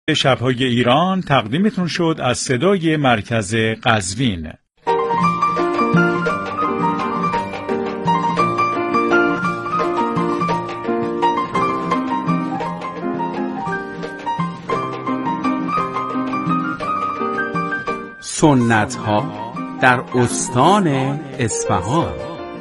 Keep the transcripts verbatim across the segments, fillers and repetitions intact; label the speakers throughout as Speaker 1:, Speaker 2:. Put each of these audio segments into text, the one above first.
Speaker 1: شب‌های ایران تقدیمتون شد از صدای مرکز قزوین.
Speaker 2: سنت‌ها در استان اصفهان.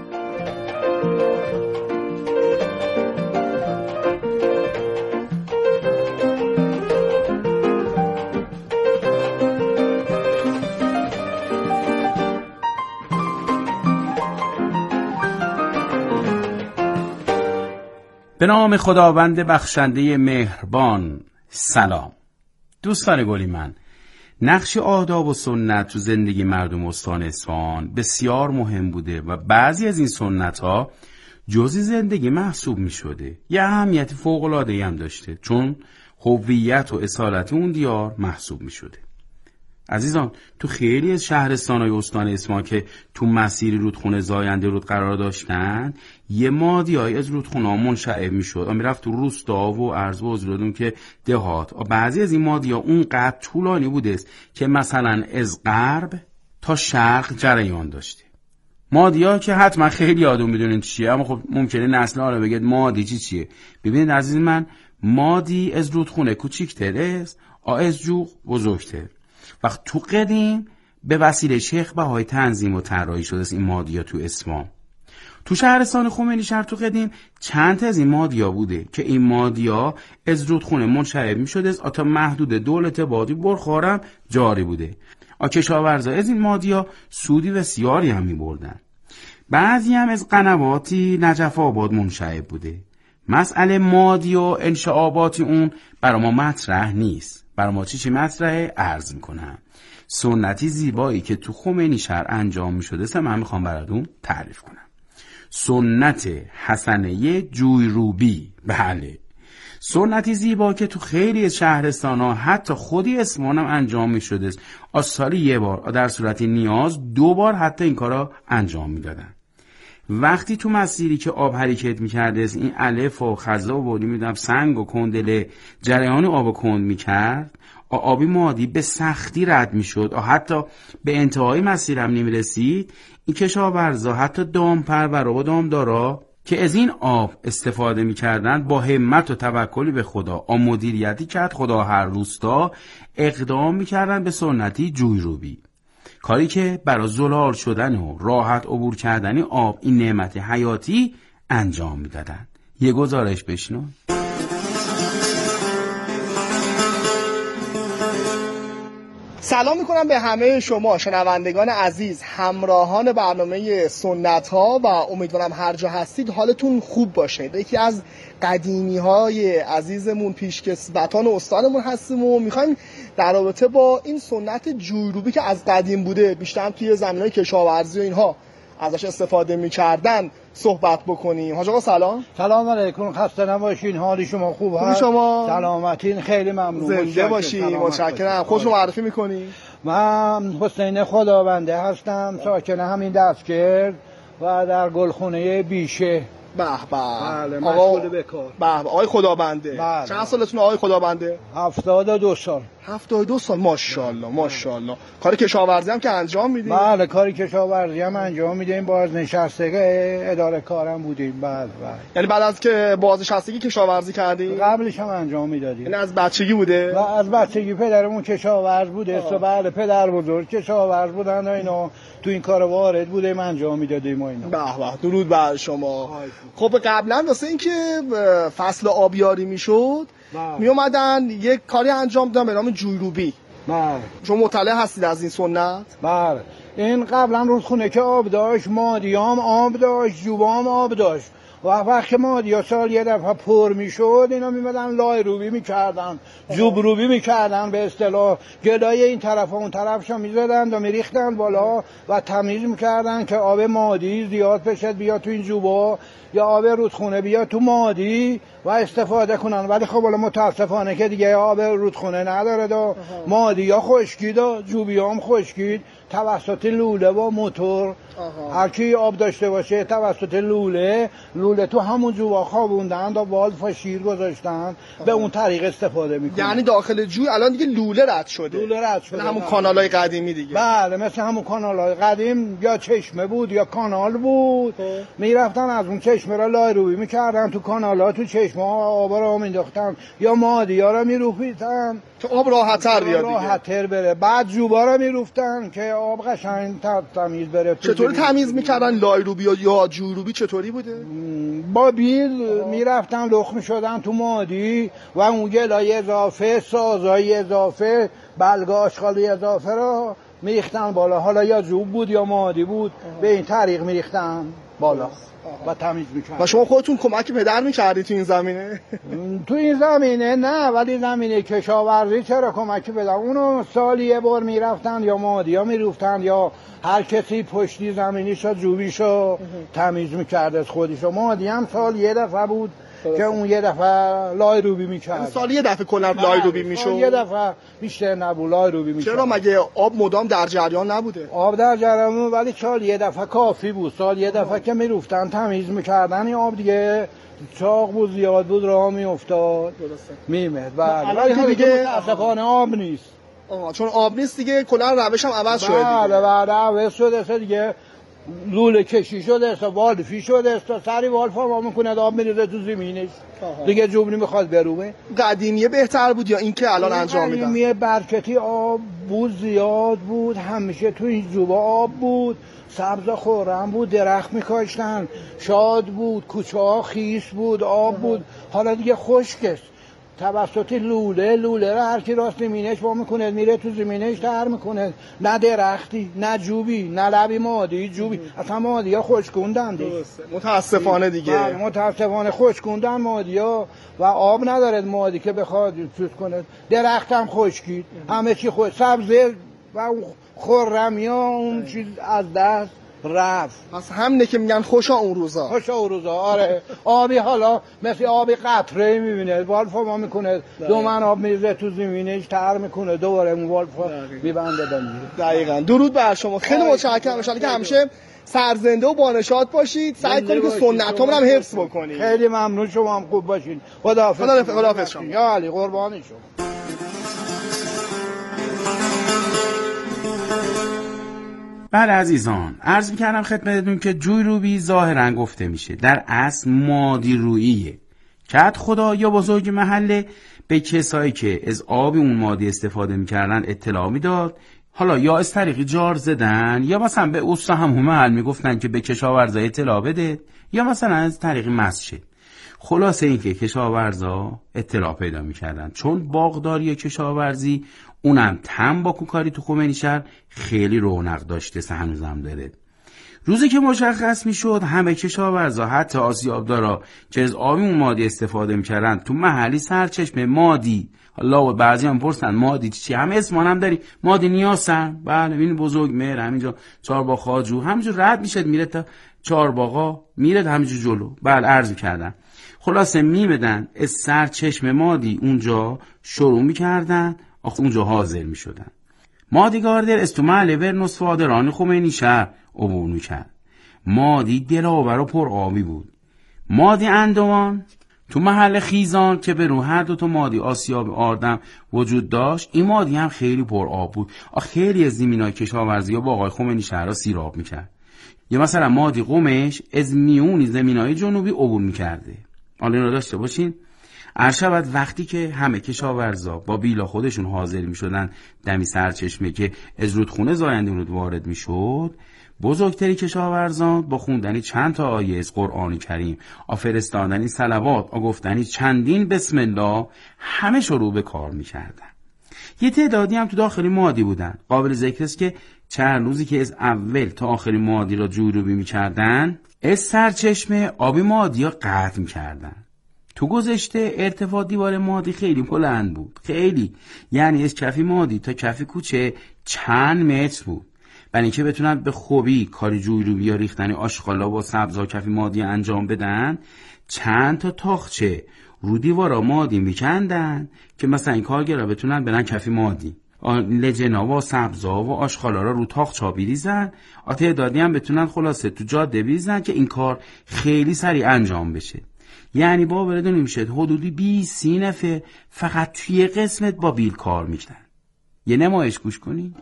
Speaker 2: به نام خداوند بخشنده مهربان. سلام دوستان گلی، من نقش آداب و سنت تو زندگی مردم استان اصفهان بسیار مهم بوده و بعضی از این سنت ها جزئی زندگی محسوب می شده. یه اهمیت فوق العاده هم داشته، چون هویت و اصالت اون دیار محسوب می شده. عزیزان، تو خیلی از شهرستان‌های استان اصفهان که تو مسیر رودخونه زاینده رود قرار داشتن، یه مادیایی از رودخونه‌ها منشعب می‌شد و میرفت تو روستا و عرض و حضورتون که دهات. بعضی از این مادی‌ها اونقدر طولانی بوده است که مثلا از غرب تا شرق جریان داشته. مادی‌ها که حتما خیلی یادون میدونین چیه، اما خب ممکنه نسل حالا بگید مادی چی چیه. ببینید عزیز من، مادی از رودخونه کوچیک‌تر است، از جوغ بزرگتر. وقت تو قدیم به وسیله شیخ بهای تنظیم و طراحی شده است این مادیا تو اصفهان. تو شهرستان خمینی شهر تو قدیم چند تا از این مادیا بوده که این مادیا از رودخونه منشعب می شده است تا محدود دولت بادی برخورم جاری بوده. آ کشاورزا از این مادیا سودی بسیاری هم می بردن. بعضی هم از قنواتی نجف آباد منشعب بوده. مسئله مادی و انشعاباتی اون برای ما مطرح نیست. برای ما چی چی مطرحه عرض میکنم. سنتی زیبایی که تو خمینی شهر انجام میشده است من میخوام براتون تعریف کنم. سنت حسنه جویروبی. بله، سنتی زیبا که تو خیلی از شهرستان ها حتی خودی اصفهان هم انجام میشده است. از سالی یه بار، در صورت نیاز دو بار حتی این کارا انجام میدادن. وقتی تو مسیری که آب حرکت میکرده است، این الف و خزا و بودی میدونم سنگ و کندله جریان آب کند میکرد، آبی مادی به سختی رد میشد و حتی به انتهای مسیر هم نمیرسید. این کشاورزا حتی دامپرورا و دامدارا که از این آب استفاده میکردن با همت و توکلی به خدا و مدیریتی کرد خدا هر روستا اقدام میکردن به سنتی جویروبی، کاری که برای زلال شدن و راحت عبور کردن آب این نعمت حیاتی انجام میدادن. یه گزارش بشنو.
Speaker 3: سلام میکنم به همه شما شنوندگان عزیز، همراهان برنامه سنت ها، و امیدوارم هر جا هستید حالتون خوب باشه. یکی از قدیمی های عزیزمون پیشکسوتان استانمون هستیم و میخوایم در رابطه با این سنت جویروبی که از قدیم بوده، بیشتر توی زمینهای کشاورزی و اینها ازش استفاده میکردن صحبت بکنیم. حاج آقا سلام.
Speaker 4: سلام علیکم، خسته نباشین، حال شما خوب هست؟
Speaker 3: شما
Speaker 4: سلامتین، خیلی ممنون.
Speaker 3: زنده باشین، متشکرم. خودتون معرفی میکنی؟
Speaker 4: من حسین خدابنده هستم، ساکن همین دستگرد و در گلخونه بیشه.
Speaker 3: به به.
Speaker 4: بله، مسئول به کار.
Speaker 3: به به. آقای خدابنده.
Speaker 4: بله.
Speaker 3: چند سالتونه آقای خدابنده؟
Speaker 4: هفتاد و دو سال.
Speaker 3: هفتاد و دو سال، ماشاءالله ماشاءالله. کار کشاورزی هم که انجام میدیم؟
Speaker 4: بله، کاری کشاورزی هم انجام میدیم. بازنشسته اداره کارم بودیم. بله بله.
Speaker 3: یعنی بعد از که بازنشستگی کشاورزی کردیم؟
Speaker 4: قبلش هم انجام میدادیم.
Speaker 3: یعنی از بچگی بوده؟
Speaker 4: و از بچگی پدرمون کشاورز بوده. بله، پدر بزرگ کشاورز بودن و اینا تو این کار وارد بودیم، انجام میدادیم و اینا.
Speaker 3: به به، درود بر شما. خب قبلا واسه اینکه فصل آبیاری میشد می اومدن یک کاری انجام دادن به نام جویروبی.
Speaker 4: بله.
Speaker 3: شما مطلع هستید از این سنت؟
Speaker 4: بله. این قبلا رودخونه که آب داشت، مادیام آب داشت، جوبام آب داشت. و وقتی مادیا سال یه دفعه پر میشد، اینا میمدن لای روبی میکردن، جوب روبی میکردن، به اصطلاح گلای این طرف و اون طرفشو میزدن و میریختن بالا و تمیز میکردن که آب مادی زیاد بشه بیاد تو این جوبا، یا آب رودخونه بیاد تو مادی و استفاده کنن. ولی خب حالا متاسفانه که دیگه آب رودخونه نداره، دا مادی یا خشکید و جوبی هم خشکید، توسط لوله و موتور. هر کی آب داشته باشه توسط لوله لوله تو همون جوبا خوابوندن و والف و شیر گذاشتن، به اون طریق استفاده میکنن.
Speaker 3: یعنی داخل جوی الان دیگه لوله رد شده.
Speaker 4: لوله رد شده،
Speaker 3: همون کانالای قدیمی دیگه.
Speaker 4: بله مثل همون کانالای قدیم، یا چشمه بود یا کانال بود. میرفتن از اون چشمه را لایروبی میکردن، تو کانالا تو چشمه ها آب را مینداختن یا مادیا را میروفیدن
Speaker 3: که آب راحت‌تر بیاد دیگه،
Speaker 4: راحت‌تر بره. بعد جوبا را میروفتن که آب قشنگ تمیز بره.
Speaker 3: چطوری تمیز میکردن لایروبی یا جویروبی چطوری بوده؟
Speaker 4: با بیل میرفتن لخ میشدن تو مادی و اون گلای اضافه، سازای اضافه، بلگ آشغالی اضافه را میریختن بالا. حالا یا جوب بود یا مادی بود، به این طریق میریختن بالا و تمیز میکردن.
Speaker 3: و شما خودتون کمک پدر میکردی تو این زمینه؟
Speaker 4: تو این زمینه نه، ولی زمینه کشاورزی چرا کمکی بدم. اونو سالی یه بار میرفتن یا مادی ها میروفتن یا هر کسی پشتی زمینیشو جوبیشو تمیز میکرد از خودیشو. مادی هم سال یه دفعه بود که اون یه دفعه لایروبی میکرد.
Speaker 3: سال یه دفعه کلا لایروبی میشد؟
Speaker 4: یه دفعه بیشتر نبود لایروبی میشد.
Speaker 3: چرا مگه آب مدام در جریان نبوده؟
Speaker 4: آب در جریان، ولی سال یه دفعه کافی بود. سال یه دفعه که میروفتن تمیز میکردن این آب دیگه چاق بود، زیاد بود، راه میافتاد میمد. ولی دیگه متاسفانه آب نیست.
Speaker 3: آها، چون آب نیست دیگه کلا روش هم عوض شده دیگه.
Speaker 4: بله بله عوض شده دیگه. لوله کشی شده است، والفی شده است، سری والف ها میکنه آب میریزه تو زمینش دیگه. جوب نمیخواد بروه.
Speaker 3: قدیمیه بهتر بود یا این که الان انجام میدن؟
Speaker 4: قدیمیه برکتی آب بود، زیاد بود، همیشه تو این جوبا آب بود، سبز و خورم بود، درخت میکاشتن، شاد بود، کوچه ها خیس بود، آب بود. حالا دیگه خشک است. توسط لوله لوله را هر کی راست زمینش با میکنه میره تو زمینش تر میکنه. نه درختی، نه جوبی، نه لبی مادی جوبی، اصلا مادی ها خشکوندن دیگه.
Speaker 3: متاسفانه دیگه.
Speaker 4: متاسفانه خشکوندن مادی ها و آب نداره مادی که بخواد چیز کنه. درخت هم خشکید، همه چی خشک، سبزه و خرمی ها اون چیز از دست رفت.
Speaker 3: پس همینه که میگن خوشا اون روزا.
Speaker 4: خوشا اون روزا آره. آبی حالا مثل آبی قطره میبینه، والف ما میکنه دو من آب میریزه تو زمینش تر میکنه، دوباره اون والف میبنده دمیره.
Speaker 3: دقیقاً. درود بر شما، خیلی متشکرم. ان شاءالله که همیشه سرزنده و بانشاد باشید. سعی کنید که سنتامون هم حفظ بکنید.
Speaker 4: خیلی ممنون، شما هم خوب باشین. خداحافظ.
Speaker 3: خداحافظ شما.
Speaker 4: یا علی قربانی شما.
Speaker 2: بله عزیزان، عرض می‌کردم خدمتتون که جویروبی ظاهراً گفته میشه در اصل مادی روییه که حد خدا یا بزرگ محله به کسایی که از آب اون مادی استفاده میکردن اطلاع میداد، حالا یا از طریق جار زدن یا مثلا به اوستا هم محل میگفتن که به کشاورزا اطلاع بده یا مثلا از طریق مسجد. خلاصه این که کشاورزا اطلاع پیدا میکردن، چون باغداری کشاورزی اونم تنباکو کاری تو خمینیشهر خیلی رونق داشته، هنوزم داره. روزی که مشخص میشد همه کشاورزا حتی آسیابدارا که از آبی اون مادی استفاده میکردن تو محلی سرچشمه مادی، حالا بعضی هم پرسن مادی چی، همه اسمان هم داری مادی نیاسن. بله این بزرگ مهر همینجا چهارباغ خاجو همینجا رد میشد میره تا چهارباغا میره همینجا جلو. بله عرض کردن. خلاصه میمدن از سرچشمه مادی اونجا شروع میکردن، آخه اونجا حاضر میشدن. مادی گاردر از تو محله ورنوس فادران خمینیشهر عبور میکرد. مادی دلاور و پر آبی بود. مادی اندوان تو محل خیزان که به رو هر دو تا مادی آسیاب آردم وجود داشت، این مادی هم خیلی پر آب بود. آخه خیلی از زمینای کشاورزی ها با آقای خمینیشهر را سیراب میکرد. یا مثلا مادی قمش از میونی زمینای جنوبی عبور میکرده. حالا این رو داشته باشین. عرشبت وقتی که همه کشاورزا با بیلا خودشون حاضر می شدن دمی سرچشمه که از رودخونه زاینده رود وارد می شد، بزرگتری کشاورزان با خوندنی چند تا آیه از قرآن کریم، آفرستادنی صلوات، آگفتنی چندین بسم الله، همه شروع به کار می کردن. یه تعدادی هم تو داخلی مادی بودن. قابل ذکر است که چند روزی که از اول تا آخری مادی را جویروبی می کردن، از سرچشمه آبی مادی را قطع می کردن. تو گذشته ارتفاع دیوار مادی خیلی بلند بود، خیلی، یعنی از کفی مادی تا کفی کوچه چند متر بود. برای اینکه بتونن به خوبی کاری جویروبی یا ریختن آشغالا با سبزا کفی مادی انجام بدن، چند تا تاخچه رو دیوارا مادی میکندن که مثلا این کارگرا بتونن برن کفی مادی. لجنا و سبزا و آشغالا را رو تاقچا بریزن، تعدادی هم بتونن خلاصه تو جاده بریزن که این کار خیلی سریع انجام بشه. یعنی باورتون نمیشه حدودی بیست سی نفر فقط توی قسمت با بیل کار میکنن. یه نمایش گوش کنی؟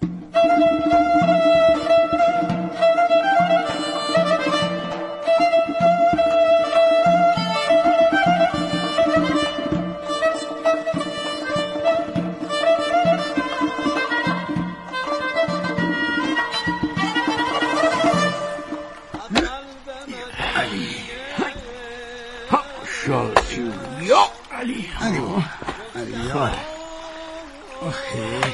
Speaker 4: یا علی علی علی آخه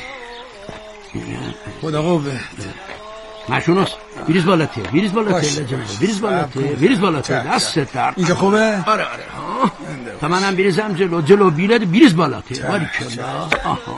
Speaker 4: خدا قوت
Speaker 5: مشونوس بریز بالاتر بریز بالاتر بریز بالاتر بریز بالاتر دست درد
Speaker 4: اینجا خوبه؟
Speaker 5: آره آره تا منم بریزم جلو جلو بیلد بریز بالاتر باری کلا.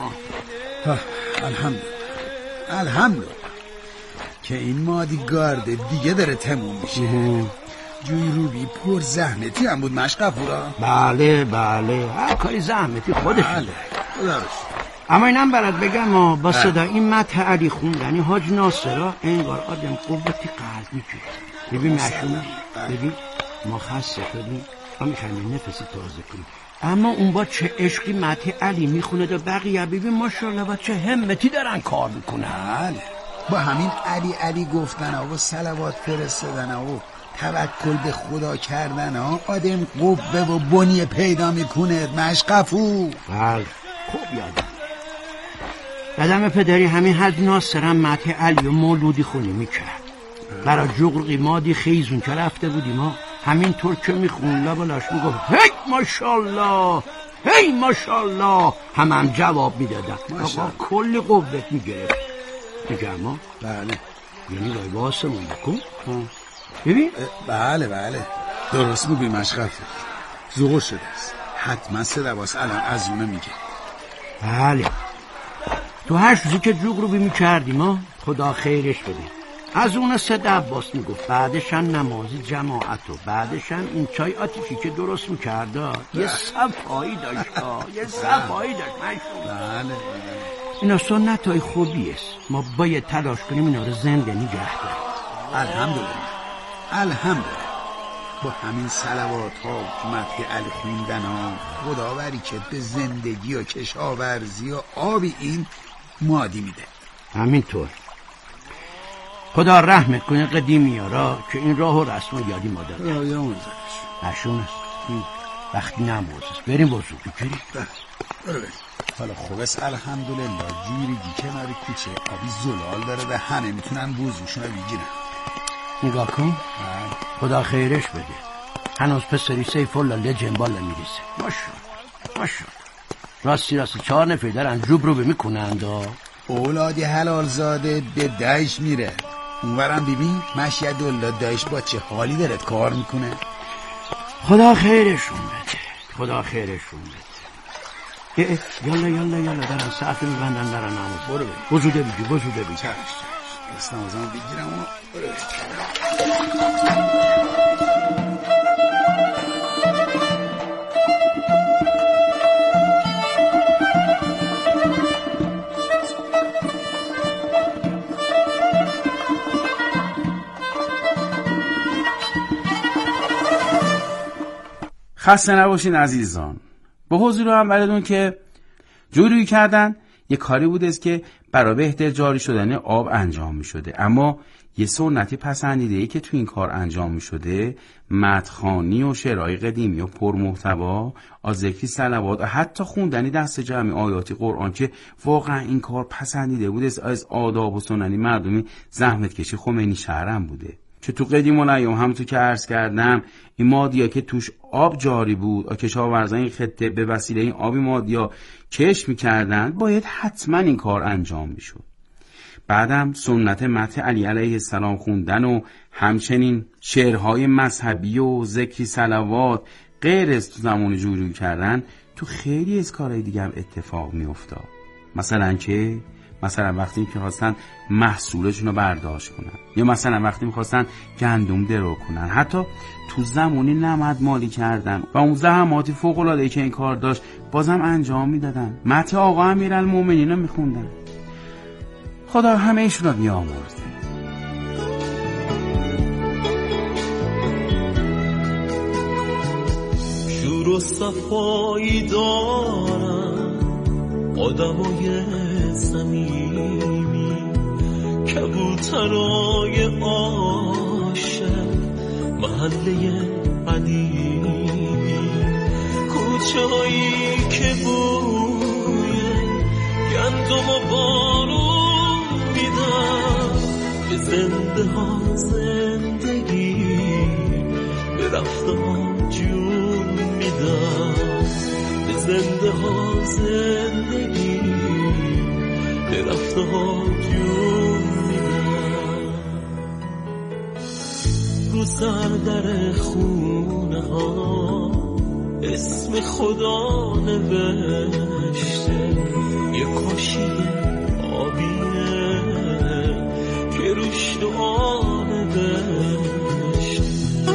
Speaker 4: الحمدلله الحمدلله که این مادی گارده دیگه داره تموم میشه. جوی روبی پر زحمتی هم بود مشقفورا.
Speaker 5: بله بله هر کاری زحمتی خودش
Speaker 4: بله خدا روش.
Speaker 5: اما اینم برات بگم ما با صدا این متن علی خوندنی حاج ناصرا انگار آدم قوتی قلب میگیره. ببین مشون ببین ما خسته شدیم ما میخوایم نفسی تازه کنیم، اما اون با چه عشقی متن علی میخونه و بقیه ببین ماشاءالله با چه همتی دارن کار میکنن.
Speaker 4: با همین علی علی گفتن و صلوات فرستادن و توکل به خدا کردن ها آدم قوه و بنی پیدا میکنه مشقفو.
Speaker 5: بله خوب یادم قدم پدری همین حج ناصرم متن علی و مولودی خونی میکرد. برای جغرقی مادی خیزون که رفته بودیم ما همین طور که میخون لبالاش میگفت هی ماشاءالله هی ماشاءالله هم هم جواب میدادن. آقا کلی قوت میگرفت میگم ما.
Speaker 4: بله
Speaker 5: یعنی رای با آسمون بکن ببین.
Speaker 4: بله بله درست میگوی مشقفو زغور شده است حتما سه دواس الان از اونه میگه.
Speaker 5: بله تو هر روزی که جوغ رو بیمی کردیم ما خدا خیرش بده از اون سه دواس میگفت بعدش هم نمازی جماعت و بعدش هم این چای آتیشی که درست میکرده یه صفایی داشت یه صفایی داشت مشون.
Speaker 4: بله
Speaker 5: اینا سنت های خوبی است ما باید تلاش کنیم اینا رو زنده نگه داریم.
Speaker 4: الحمدلله الحمدلله با همین صلوات ها متن علی خوندن ها خدا برکت به زندگی و کشاورزی و آبی این مادی میده.
Speaker 5: همینطور خدا رحمت کنه قدیمی ها را که این راه و رسم و یادی ما داره.
Speaker 4: یا یا منزلش
Speaker 5: نشون است وقتی نماز است بریم وضو بگیریم.
Speaker 4: حالا خوب است الحمدلله جوری دی کنار کوچه آبی زلال داره و همه میتونن وضوشون رو بگیرن.
Speaker 5: نگاه کن خدا خیرش بده هنوز پسری سیف الله لجن بالا میریسه. ماشاءالله ماشاءالله راستی راستی چهار نفر دارن جوب رو بمیکنند.
Speaker 4: اولادی حلال زاده به دایش میره اونورم ببین مشید الله دایش با چه حالی داره کار میکنه.
Speaker 5: خدا خیرشون بده خدا خیرشون بده. اه یالا یالا یالا دارن صحفه میبندن دارن نماز. برو بگی وضوده بگی وضوده بگی
Speaker 4: دست نمازم بگیرم و برو بگی.
Speaker 2: خسته نباشین عزیزان. با حضور هم بردون که جوری کردن یه کاری بوده است که برای بهتر جاری شدن آب انجام می شده، اما یه سنتی پسندیده‌ای که تو این کار انجام می شده مدخانی و شعرهای قدیمی و پرمحتوا از ذکری صلوات و حتی خوندنی دست جمعی آیاتی قرآن که واقعا این کار پسندیده بوده است از آداب و سننی مردمی زحمت کشی خمینی شهرم بوده که تو قدیم و نیام هم تو که عرض کردم این مادیا که توش آب جاری بود و کشاورزان این خطه به وسیله این آبی مادیا کش میکردن باید حتما این کار انجام میشد. بعدم سنت متن علی علیه السلام خوندن و همچنین شعرهای مذهبی و ذکری صلوات غیر از تو زمان جوری کردن تو خیلی از کارهای دیگه هم اتفاق میافتاد. مثلا که مثلا وقتی که خواستن محصولشون رو برداشت کنن یا مثلا وقتی میخواستن گندم درو کنن حتی تو زمانی نمد مالی کردن و اون زحماتی فوق العاده ای که این کار داشت بازم انجام میدادن. متن آقا امیرالمومنین رو میخوندن خدا همه ایشون رو بیامرزه.
Speaker 6: شور و صفایی دارم آدمای صمیمی، کبوترای عاشق محله قدیمی، کوچه هایی که بوی گندم و بارون میدن، به زنده ها زندگی، به رفته ها جون میدن، به زنده ها زندگی، به رفته ها جون میدن. رو سردر خونه ها اسم خدا نوشته، یه کاشی آبیه که روش دعا نوشته.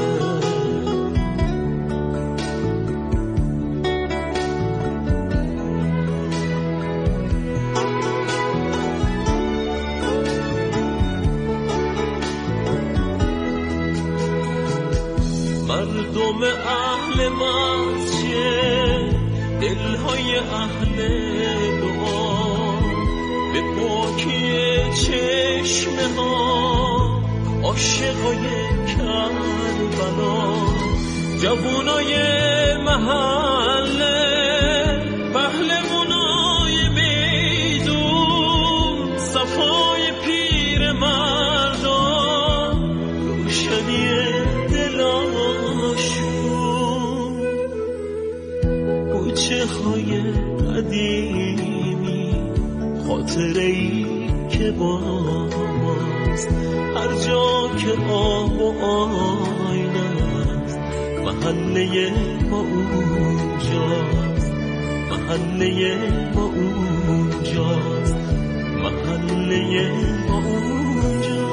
Speaker 6: مردم اهل مسجد، دلهای اهل دعا، به پاکی چشمه ها عاشقای کربلا، جوانای محله، پهلوانای میدون، صفای پیر مردان، روشنی کوچه های قدیمی، خاطره ای که باز هر جا که آب و آینه است، محله ما اونجاست، محله ما اونجاست، محله ما اونجاست.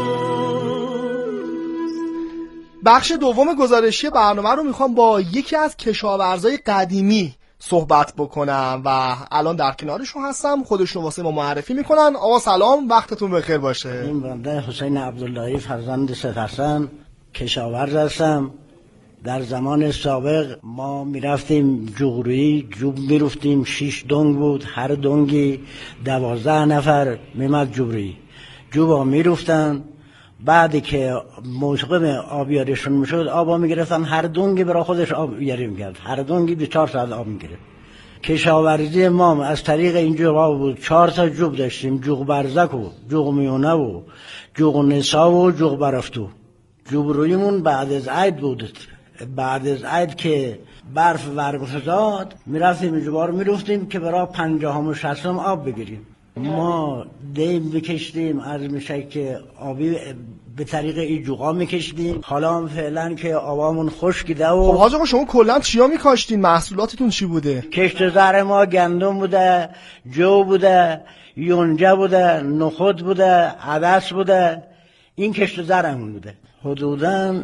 Speaker 3: بخش دوم گزارشی برنامه رو میخوام با یکی از کشاورزای قدیمی صحبت بکنم و الان در کنارشون هستم. خودشون واسه ما معرفی میکنن. آقا سلام، وقتتون بخیر باشه.
Speaker 5: این بنده حسین عبداللهی فرزند سید حسن کشاورز هستم. در زمان سابق ما میرفتیم جغرویی، جوب میرفتیم، شیش دنگ بود، هر دنگی دوازده نفر میمد جغرویی، جوبا میرفتن. بعدی که موسم آبیاریشون میشد آبا میگرفتن، هر دونگی برای خودش آبیاری میکرد، هر دونگی به چهار ساعت آب میگرفت. کشاورزی ما از طریق این جوبا بود. چهار تا جوب داشتیم، جوق برزک و جوق میونه و جوق نسا و جوق برفتو. جوب رویمون بعد از عید بود. بعد از عید که برف ورگفتاد میرفتیم این جوبا رو میرفتیم که برای پنجاهم و شصتم آب بگیریم. ما دیم بکشتیم، عرض میشه که آبی به طریق این جوغا میکشیدیم. حالا فعلا که آبامون خشکیده و
Speaker 3: خب حاج آقا شما کلا چیا میکاشتین؟ محصولاتتون چی بوده؟
Speaker 5: کشت زر ما گندم بوده، جو بوده، یونجه بوده، نخود بوده، عدس بوده. این کشت زرمون بوده. حدوداً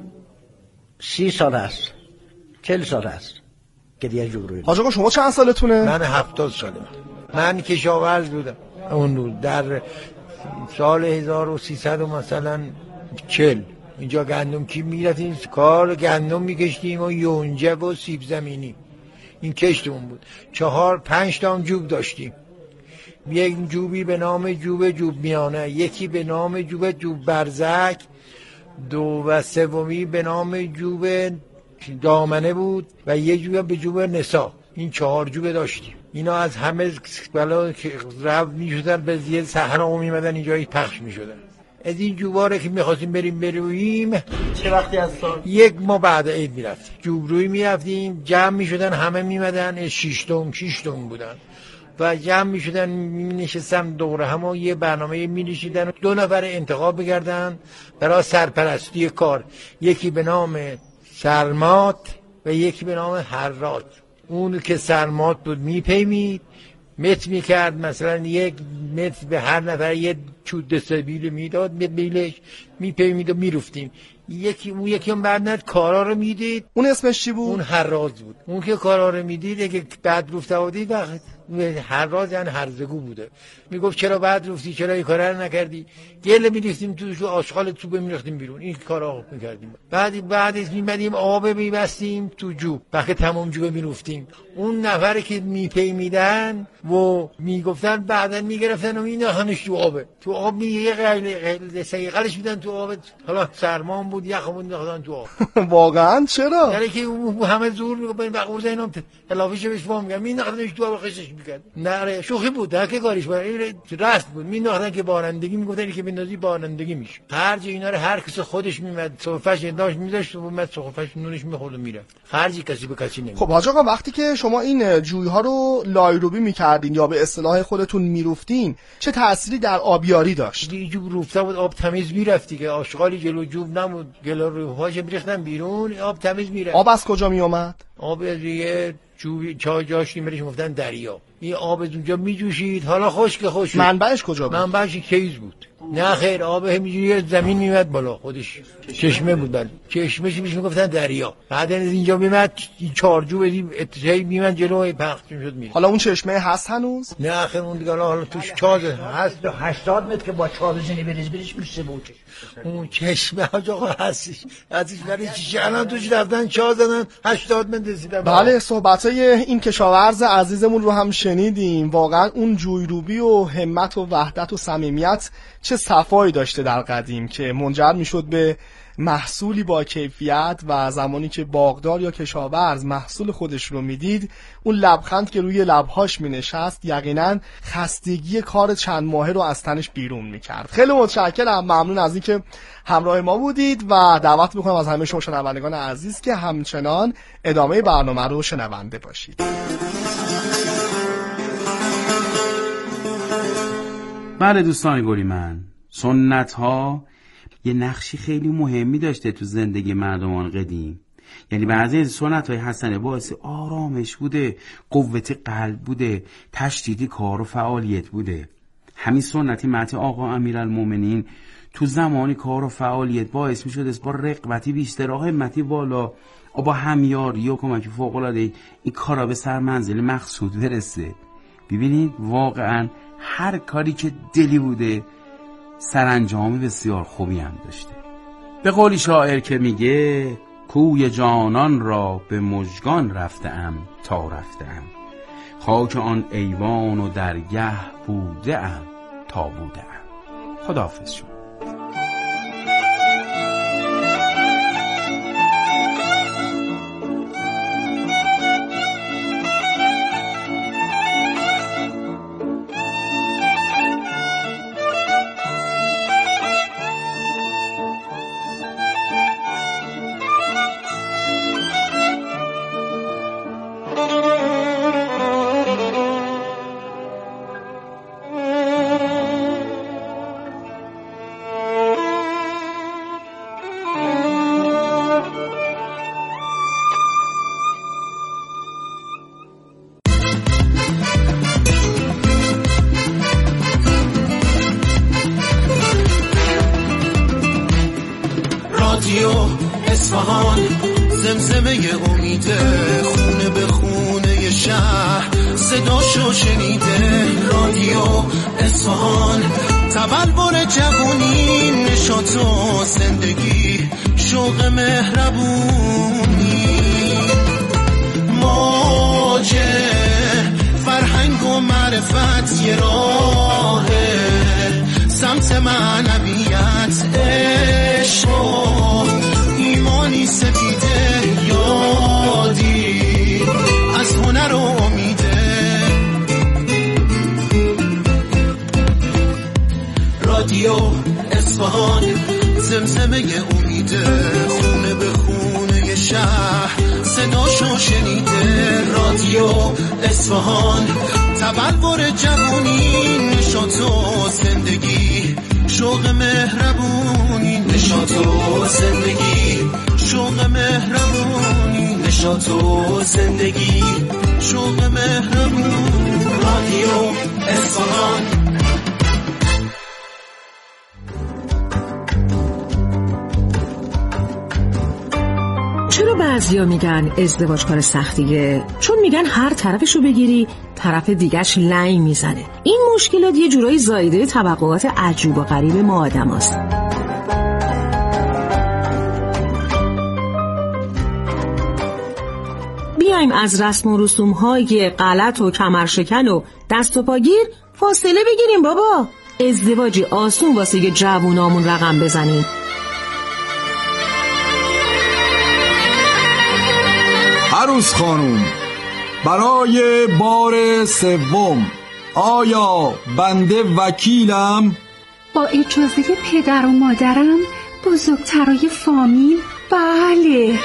Speaker 5: سی سال هست، چل سال هست که دیگه جو روی.
Speaker 3: حاج آقا شما چند سالتونه؟
Speaker 7: من هفتاد سالم. من کشاورز بودم اون رو در سال هزار و سیصد و مثلا چل. اینجا گندم کی میرفتیم کار گندم میکشتیم و یونجه و سیب زمینی. این کشتمون بود. چهار پنج تا جوب داشتیم. یک جوبی به نام جوب جوب میانه، یکی به نام جوب جوب برزک، دو و سومی به نام جوب دامنه بود و یک جوب به جوب نسا. این چهار جوب داشتیم. اینا از همه بلا که رفت میشدن به زیر صحرا میمدن اینجایی پخش میشدن. از این جوباره که میخواستیم بریم بروییم
Speaker 3: چه وقتی از سال؟
Speaker 7: یک ما بعد عید میرفتیم جوب روی میرفتیم، جمع میشدن همه میمدن، شیش دون شیش دون بودن و جمع میشدن مینشستن دوره هم و یه برنامه مینشیدن. دو نفر انتخاب بگردن برای سرپرستی کار، یکی به نام سرمات و یکی به نام حرات. اون که سرمات بود میپیمید، متر میکرد، مثلا یک متر به هر نفر یک چود دستبیل میداد، بیلش میپیمید و میرفتیم. یکی اون یکی هم بعد کارا رو میدید.
Speaker 3: اون اسمش چی بود؟
Speaker 7: اون حراز بود. اون که کارا رو میدید اگه بعد رفته بودی وقت هر راز یعنی هرزگو بوده. میگفت چرا بعد رفتی، چرا این کارا رو نکردی؟ گل میریختیم تو تو آشغال تو میریختیم بیرون، این کارا میکردیم. بعد بعدش میمدیم آب میبستیم تو جوب، وقتی تمام جوب میرفتیم اون نفری که میپیمیدن و میگفتن بعدن میگرفتن و مینداختنش تو آب، تو آب میگه قیل سیقلش میدن تو آب. حالا سرمان بود یخمون مینداختن تو آب.
Speaker 3: واقعا چرا؟
Speaker 7: یعنی که همه زور میگفتن بقورز اینا تلافیش بهش فهم میگن مینداختنش تو آب خشش میکرد. نه شوخی بود، هک کاریش بود، این راست بود. مینداختن که بارندگی میگفتن که بندازی بارندگی میشه. خرج اینا رو هر کس خودش میمد، صفحش داشت میذاشت و بعد صفحش نونش میخورد و میرفت. خرجی کسی به کسی نمیاد.
Speaker 3: خب حاج آقا وقتی که شما این جوی‌ها رو لایروبی میکردین یا به اصطلاح خودتون میروفتین، چه تأثیری در آبیاری داشت؟
Speaker 7: دیگه جوب روفته بود، آب تمیز میرفت که آشغالی جلو جوب نمود، گلا روهاش میریختن بیرون، آب تمیز میرفت.
Speaker 3: آب از کجا میومد؟
Speaker 7: آب از یه جوی چای جاش میریش گفتن دریا. این آب از اونجا میجوشید، حالا خشک خشک.
Speaker 3: منبعش کجا بود؟
Speaker 7: منبعش کیز بود. نه خیر، آب همینجوری زمین میاد بالا، خودش چشمه بود. بله چشمهش میشه میگفتن دریا. بعد از اینجا میاد چارجو بدیم اتجاهی میاد جلوی پخش میشد میره.
Speaker 3: حالا اون چشمه هست هنوز؟
Speaker 7: نه خیر، اون دیگه حالا توش چاز هست.
Speaker 5: هشتاد متر که با چهار زنی بریز بریش میشه بود.
Speaker 7: اون چشمه حاج آقا هستش، ازش برای چی الان توش رفتن چا زدن هشتاد متر رسیدن.
Speaker 3: بله صحبتای این کشاورز عزیزمون رو هم شنیدیم. واقعا اون جویروبی و همت و وحدت و صمیمیت چه صفایی داشته در قدیم که منجر میشد به محصولی با کیفیت و زمانی که باغدار یا کشاورز محصول خودش رو میدید، اون لبخند که روی لبهاش مینشست یقینا خستگی کار چند ماهه رو از تنش بیرون میکرد. خیلی متشکرم، ممنون از اینکه همراه ما بودید و دعوت میکنم از همه شما شنوندگان عزیز که همچنان ادامه برنامه رو شنونده باشید.
Speaker 2: بله دوستان گلی من، سنت ها یه نقشی خیلی مهمی داشته تو زندگی مردمان قدیم. یعنی بعضی از سنت های حسنه باعث آرامش بوده، قوت قلب بوده، تشدید کار و فعالیت بوده. همین سنتی مت آقا امیرالمومنین تو زمانی کار و فعالیت باعث می شده با رغبتی بیشتر و همتی بالا و با همیاری و کمک فوق العاده این کارا به سر منزل مقصود برسه. ببینید واقعا هر کاری که دلی بوده سرانجامی بسیار خوبی هم داشته. به قولی شاعر که میگه کوی جانان را به مژگان رفتم تا رفتم، خاک آن ایوان و درگه بودم تا بودم. خداحافظ شما.
Speaker 6: اصفهان زمزمه امیده، خونه به خونه شهر صداشو شنیده. رادیو اصفهان تبلور جوونی، نشاط و زندگی، شوق مهربونی، موج فرهنگ و معرفت، یه راه سمت معنویت، عشق و ایمانی سپیده، یادی از هنر و امیده. رادیو اصفهان زمزمه امیده، خونه به خونه شهر صداشو شنیده. رادیو اصفهان تبلور جوونی، نشاط و زندگی، شوق مهربونی، نشاط و زندگی، شوق مهربونی، نشاط و زندگی، شوق مهربونی. رادیو اصفهان.
Speaker 8: چرا بعضیا میگن ازدواج کار سختیه؟ چون میگن هر طرفشو بگیری طرف دیگش لنگ میزنه. این مشکلات یه جورایی زایده توقعات عجوب و غریب ما آدم هست. بیایم از رسم و رسوم های غلط و کمرشکن و دست و پاگیر فاصله بگیریم بابا. ازدواجی آسون واسه یه جوونامون رقم بزنیم.
Speaker 9: عروس خانوم، برای بار سوم آیا بنده وکیلم؟
Speaker 10: با اجازه پدر و مادرم، بزرگترای فامیل، بله.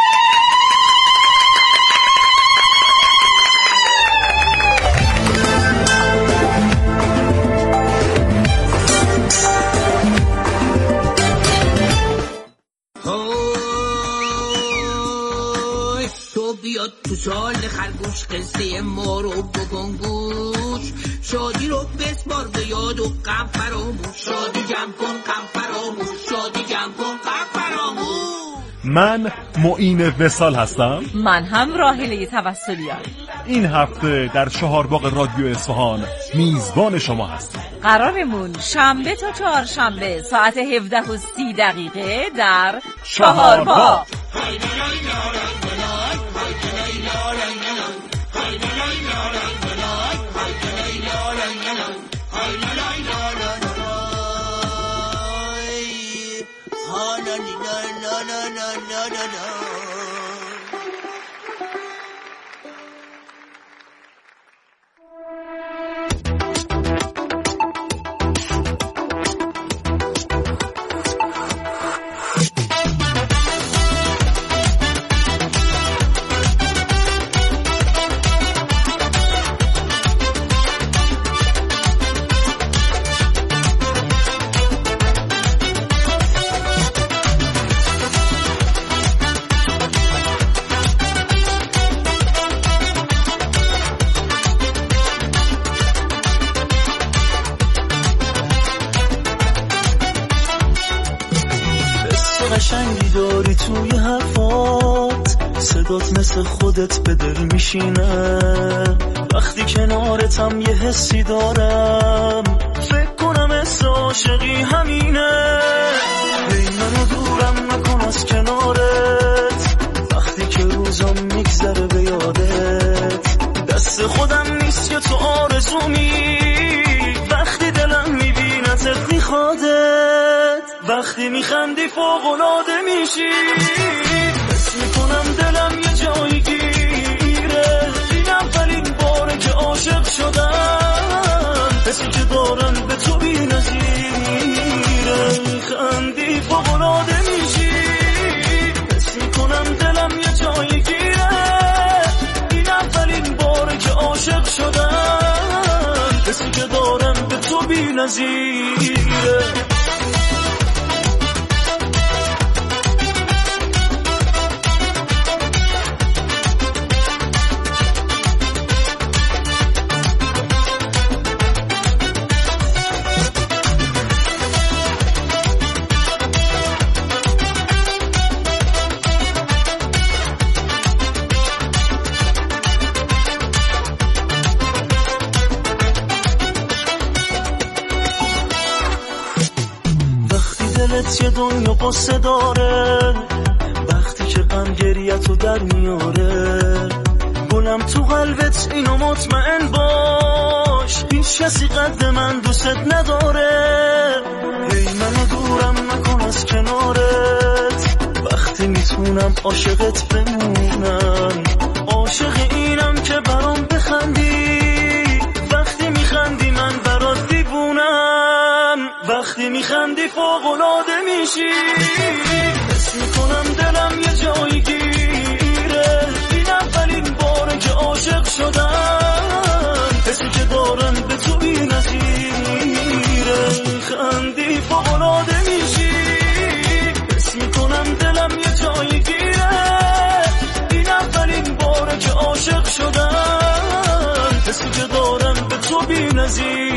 Speaker 6: تو سال خرگوش قصه ما رو بکن گوش، شادی رو بسپار به یاد و غم فراموش، شادی جمع کن غم فراموش، شادی جمع کن غم فراموش.
Speaker 11: من معین وصال هستم.
Speaker 12: من هم راحله توسلیان.
Speaker 11: این هفته در چهارباغ رادیو اصفهان میزبان شما هستیم.
Speaker 12: قرارمون شنبه تا چهارشنبه ساعت هفده و سی دقیقه در چهارباغ.
Speaker 13: قشنگی داری توی حرفات، صدات مثل خودت به دل میشینه. وقتی کنارتم یه حسی دارم، فکر کنم اسم عاشقی همینه. هی منو دورم نکن از کنارت، وقتی که روزم میگذره به یادت. دست خودم نیست که تو آرزومی، وقتی دلم میبینتت میخوادت. وقتی میخندی فوق‌العاده میشی، حس میکنم دلم یه جایی گیره. این اولین باره که عاشق شدم، حسی که دارم به تو بی نظیره. میخندی فوق‌العاده میشی، حس میکنم دلم یه جایی گیره. این اولین باره که عاشق شدم، حسی که دارم به تو بی نظیره. یه دنیا قصه داره، وقتی که غم گریه‌تو در میاره. گلم تو قلبت اینو مطمئن باش، هیچ کسی قد من دوست نداره. هی منو دورم نکن از کنارت، وقتی میتونم عاشقت بمونم. عاشق اینم که برام بخندی، وقتی میخندی من برات دیوونم. وقتی میخندی فوق‌العاده میشی، حس میکنم دلم یه جایی گیره. این اولین باره که عاشق شدم، حسی که دارم به تو بی نظیره. میخندی فوق‌العاده میشی، حس میکنم دلم یه جایی گیره. این اولین باره که عاشق شدم، حسی که دارم به تو بی نظیره.